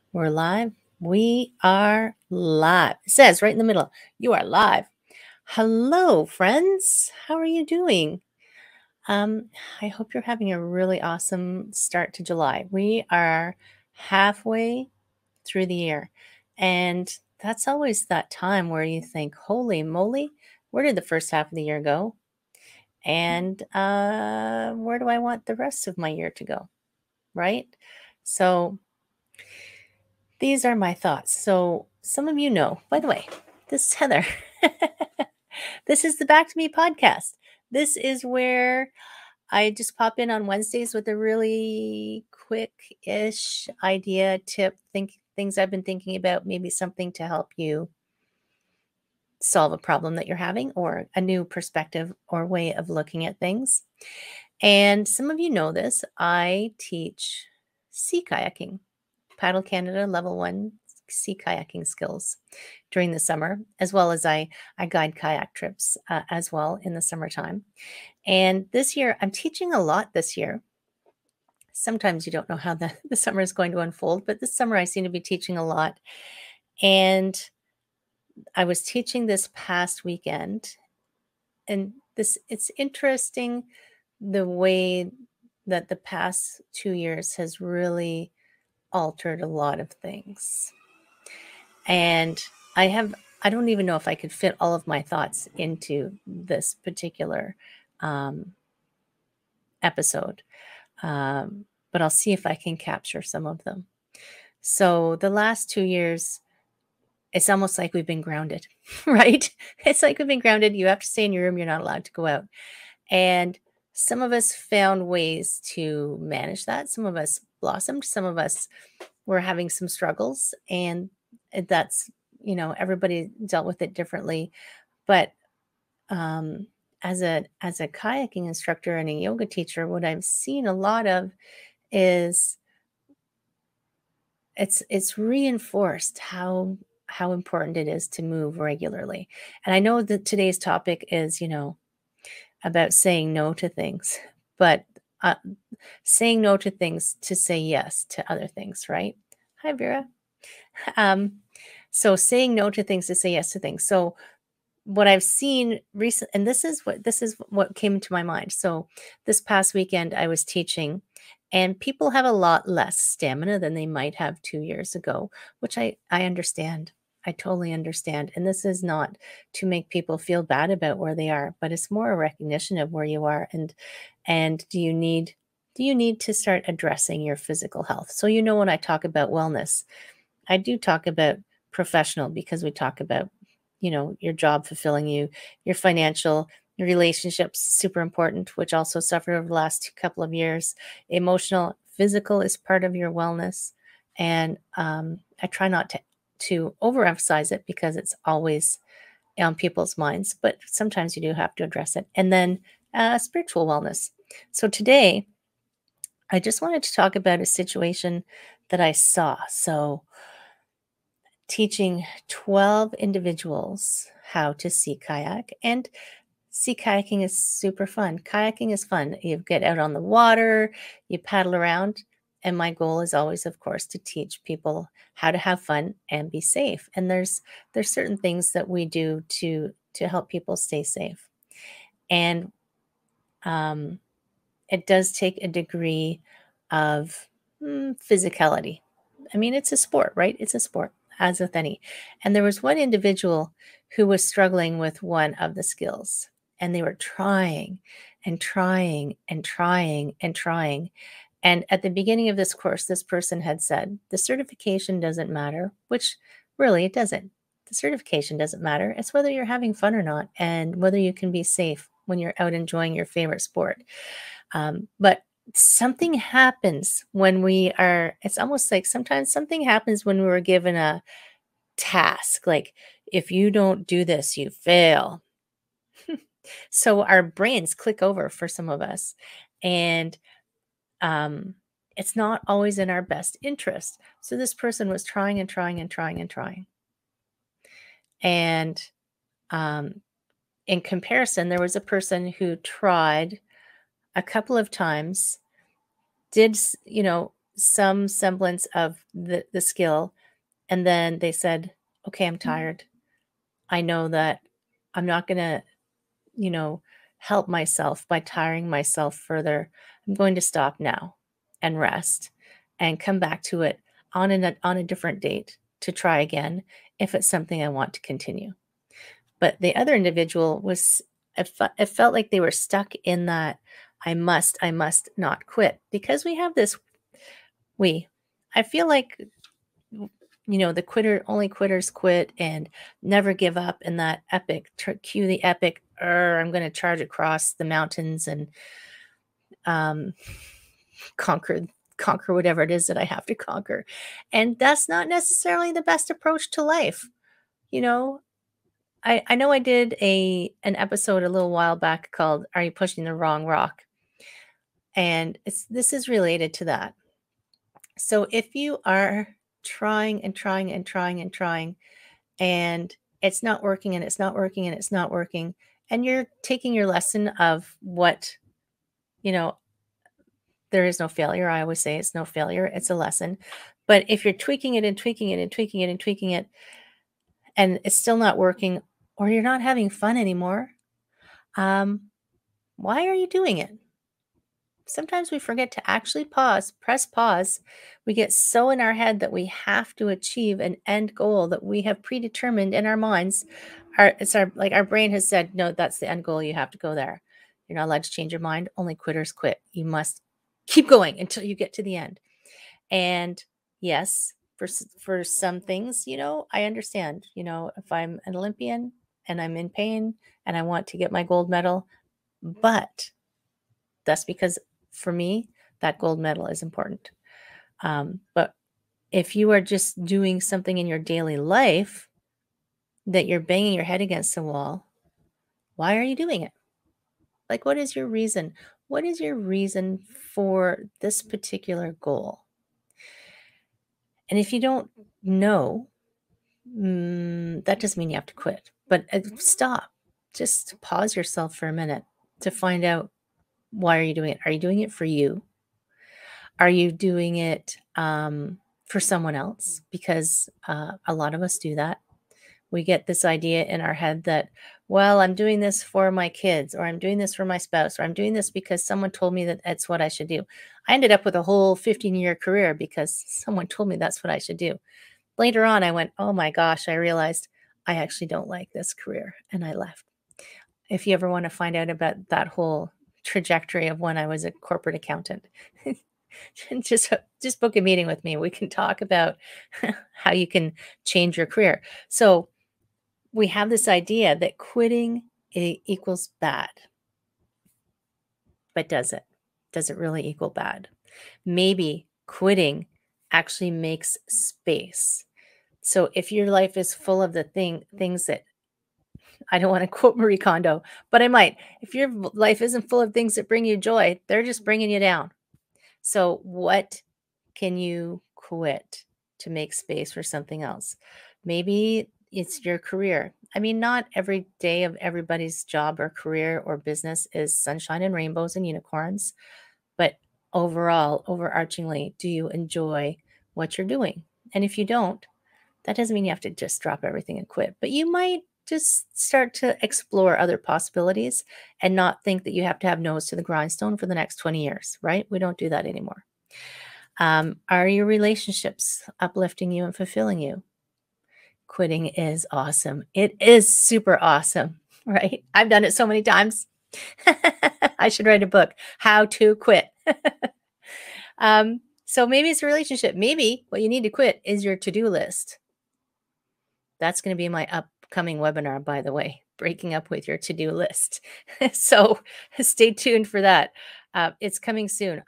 We're live. We are live. It says right in the middle, you are live. Hello, friends. How are you doing? Um, I hope you're having a really awesome start to July. We are halfway through the year, and that's always that time where you think, holy moly, where did the first half of the year go? And where do I want the rest of my year to go? Right? So, these are my thoughts. So, some of you know, by the way, this is Heather. This is the Back to Me podcast. This is where I just pop in on Wednesdays with a really quick ish idea, tip, things I've been thinking about, maybe something to help you solve a problem that you're having or a new perspective or way of looking at things. And some of you know this, I teach sea kayaking. Paddle Canada Level 1 sea kayaking skills during the summer, as well as I guide kayak trips as well in the summertime. And this year, I'm teaching a lot this year. Sometimes you don't know how the summer is going to unfold, but this summer I seem to be teaching a lot. And I was teaching this past weekend, and it's interesting the way that the past 2 years has really altered a lot of things. And I don't even know if I could fit all of my thoughts into this particular um, episode, but I'll see if I can capture some of them. So the last 2 years, it's almost like we've been grounded, right? It's like we've been grounded. You have to stay in your room. You're not allowed to go out. And some of us found ways to manage that. Some of us blossomed. Some of us were having some struggles. And that's, everybody dealt with it differently. But um, as a kayaking instructor and a yoga teacher, what I've seen a lot of is it's reinforced how important it is to move regularly. And I know that today's topic is, about saying no to things, but uh, saying no to things to say yes to other things, right? Hi, Vera. Um, so saying no to things to say yes to things. So what I've seen recent, and this is what came to my mind. So this past weekend I was teaching, and people have a lot less stamina than they might have 2 years ago, which I understand. I totally understand. And this is not to make people feel bad about where they are, but it's more a recognition of where you are, and do you need to start addressing your physical health? So when I talk about wellness, I do talk about professional because we talk about, your job fulfilling you, your financial, your relationships, super important, which also suffered over the last couple of years. Emotional, physical is part of your wellness. And I try not to overemphasize it because it's always on people's minds, but sometimes you do have to address it. And then spiritual wellness. So today, I just wanted to talk about a situation that I saw. So, teaching 12 individuals how to sea kayak. And sea kayaking is super fun. Kayaking is fun. You get out on the water, you paddle around. And my goal is always, of course, to teach people how to have fun and be safe. And there's certain things that we do to help people stay safe. And um, it does take a degree of physicality. I mean, it's a sport, right? It's a sport, as with any. And there was one individual who was struggling with one of the skills, and they were trying and trying and trying and trying. And at the beginning of this course, this person had said, the certification doesn't matter, which really it doesn't. The certification doesn't matter. It's whether you're having fun or not, and whether you can be safe when you're out enjoying your favorite sport. But something happens when it's almost like sometimes something happens when we were given a task, like if you don't do this, you fail. So our brains click over for some of us. And um, it's not always in our best interest. So this person was trying and trying and trying and trying. And um, in comparison, there was a person who tried a couple of times, did some semblance of the skill, and then they said, "Okay, I'm tired. I know that I'm not gonna, you know, help myself by tiring myself further. I'm going to stop now and rest and come back to it on a different date to try again if it's something I want to continue." But the other individual was, it felt like they were stuck in that I must not quit, because we have this, we, I feel like, the quitter, only quitters quit, and never give up, and that epic, cue the epic, I'm going to charge across the mountains and um, conquer conquer whatever it is that I have to conquer. And that's not necessarily the best approach to life. You know, I know I did an episode a little while back called "Are You Pushing the Wrong Rock?" And this is related to that. So if you are trying and trying and trying and trying, and it's not working and it's not working and it's not working, and you're taking your lesson of what, you know, there is no failure. I always say it's no failure, it's a lesson. But if you're tweaking it and tweaking it and tweaking it and tweaking it, and it's still not working, or you're not having fun anymore, um, why are you doing it? Sometimes we forget to actually pause, press pause. We get so in our head that we have to achieve an end goal that we have predetermined in our minds. Our brain has said, no, that's the end goal. You have to go there. You're not allowed to change your mind. Only quitters quit. You must keep going until you get to the end. And yes, for some things, I understand. If I'm an Olympian and I'm in pain and I want to get my gold medal, but that's because for me, that gold medal is important. But if you are just doing something in your daily life that you're banging your head against the wall, why are you doing it? Like, what is your reason? What is your reason for this particular goal? And if you don't know, that doesn't mean you have to quit, but stop. Just pause yourself for a minute to find out, why are you doing it? Are you doing it for you? Are you doing it for someone else? Because a lot of us do that. We get this idea in our head that, well, I'm doing this for my kids, or I'm doing this for my spouse, or I'm doing this because someone told me that that's what I should do. I ended up with a whole 15-year career because someone told me that's what I should do. Later on, I went, oh my gosh, I realized I actually don't like this career, and I left. If you ever want to find out about that whole trajectory of when I was a corporate accountant, just book a meeting with me. We can talk about how you can change your career. So we have this idea that quitting equals bad. But does it? Does it really equal bad? Maybe quitting actually makes space. So if your life is full of the things that, I don't want to quote Marie Kondo, but I might. If your life isn't full of things that bring you joy, they're just bringing you down. So what can you quit to make space for something else? Maybe it's your career. I mean, not every day of everybody's job or career or business is sunshine and rainbows and unicorns, but overall, overarchingly, do you enjoy what you're doing? And if you don't, that doesn't mean you have to just drop everything and quit, but you might just start to explore other possibilities and not think that you have to have nose to the grindstone for the next 20 years, right? We don't do that anymore. Are your relationships uplifting you and fulfilling you? Quitting is awesome. It is super awesome, right? I've done it so many times. I should write a book, How to Quit. So maybe it's a relationship. Maybe what you need to quit is your to-do list. That's going to be my upcoming webinar, by the way, breaking up with your to-do list. So stay tuned for that. It's coming soon.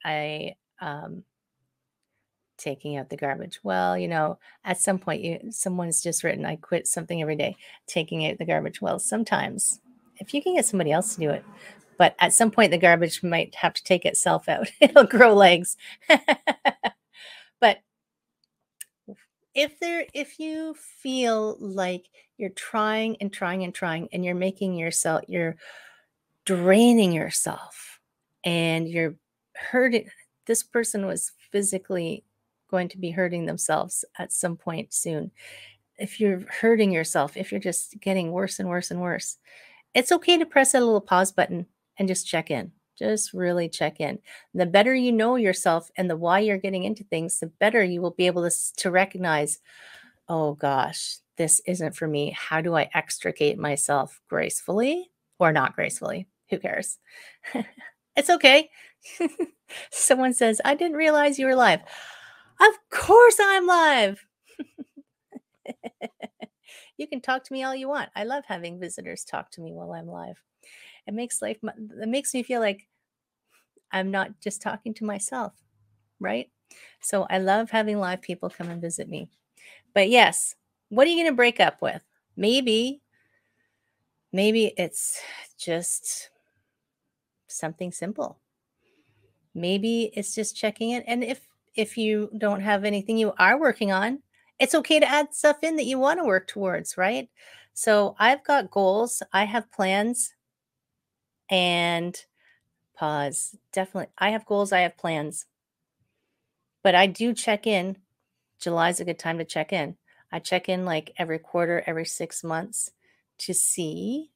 Taking out the garbage. Well, at some point, someone's just written, I quit something every day, taking out the garbage. Well, sometimes if you can get somebody else to do it, but at some point the garbage might have to take itself out. It'll grow legs. But if you feel like you're trying and trying and trying, and you're draining yourself, and you're hurting, this person was physically going to be hurting themselves at some point soon, if you're hurting yourself, if you're just getting worse and worse and worse, it's okay to press that little pause button and just check in. Just really check in. The better you know yourself and the why you're getting into things, the better you will be able to recognize, oh gosh, this isn't for me. How do I extricate myself gracefully or not gracefully? Who cares? It's okay. Someone says, I didn't realize you were live. Of course I'm live. You can talk to me all you want. I love having visitors talk to me while I'm live. It makes me feel like I'm not just talking to myself, right? So I love having live people come and visit me. But yes, what are you going to break up with? Maybe it's just something simple. Maybe it's just checking in. And if you don't have anything you are working on, it's okay to add stuff in that you want to work towards, right? So I've got goals, I have plans, and pause. Definitely. I have goals, I have plans. But I do check in. July's a good time to check in. I check in like every quarter, every 6 months to see,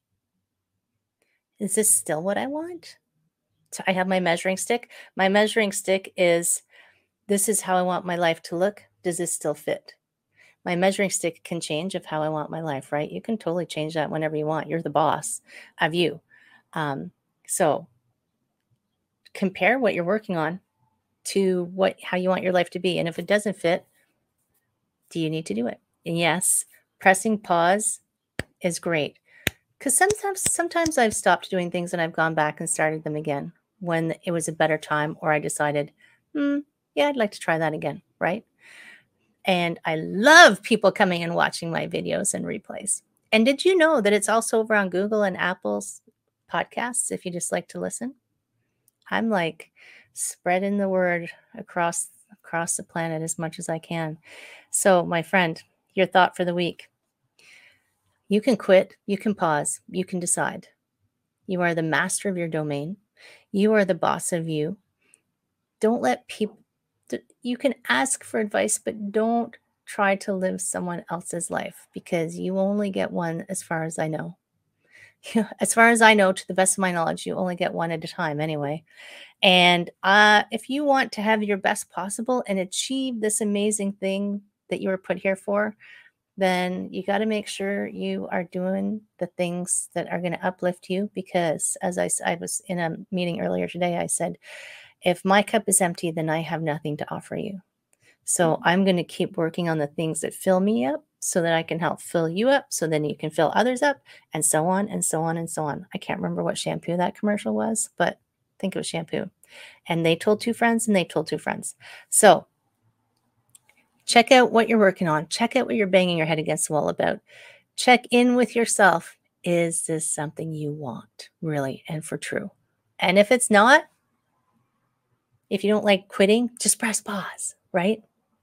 is this still what I want? So I have my measuring stick. My measuring stick is, this is how I want my life to look. Does this still fit? My measuring stick can change of how I want my life, right? You can totally change that whenever you want. You're the boss of you. So compare what you're working on to how you want your life to be. And if it doesn't fit, do you need to do it? And yes, pressing pause is great. Because sometimes I've stopped doing things and I've gone back and started them again when it was a better time, or I decided, yeah, I'd like to try that again, right? And I love people coming and watching my videos and replays. And did you know that it's also over on Google and Apple's podcasts if you just like to listen? I'm like spreading the word across the planet as much as I can. So, my friend, your thought for the week. You can quit, you can pause, you can decide. You are the master of your domain. You are the boss of you. Don't let people, you can ask for advice, but don't try to live someone else's life, because you only get one, as far as I know. As far as I know, to the best of my knowledge, you only get one at a time anyway. And if you want to have your best possible and achieve this amazing thing that you were put here for, then you got to make sure you are doing the things that are going to uplift you. Because as I was in a meeting earlier today, I said, if my cup is empty, then I have nothing to offer you. So I'm going to keep working on the things that fill me up so that I can help fill you up, so then you can fill others up, and so on and so on and so on. I can't remember what shampoo that commercial was, but I think it was shampoo. And they told two friends and they told two friends. So check out what you're working on. Check out what you're banging your head against the wall about. Check in with yourself. Is this something you want, really, and for true? And if it's not, if you don't like quitting, just press pause, right?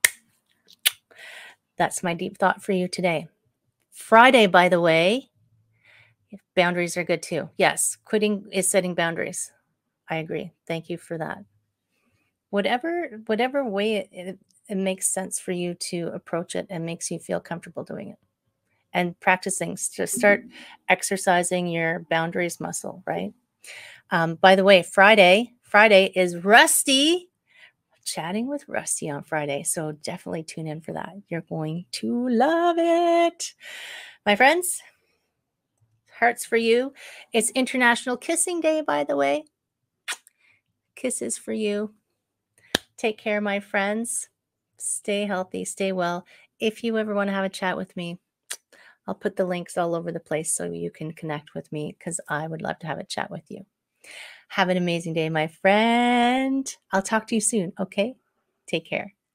That's my deep thought for you today. Friday, by the way, boundaries are good too. Yes, quitting is setting boundaries. I agree. Thank you for that. Whatever way it makes sense for you to approach it and makes you feel comfortable doing it. And practicing, to start exercising your boundaries muscle, right? By the way, Friday is Rusty. Chatting with Rusty on Friday. So definitely tune in for that. You're going to love it. My friends, hearts for you. It's International Kissing Day, by the way. Kisses for you. Take care, my friends. Stay healthy, stay well. If you ever want to have a chat with me, I'll put the links all over the place so you can connect with me, because I would love to have a chat with you. Have an amazing day, my friend. I'll talk to you soon, okay? Take care.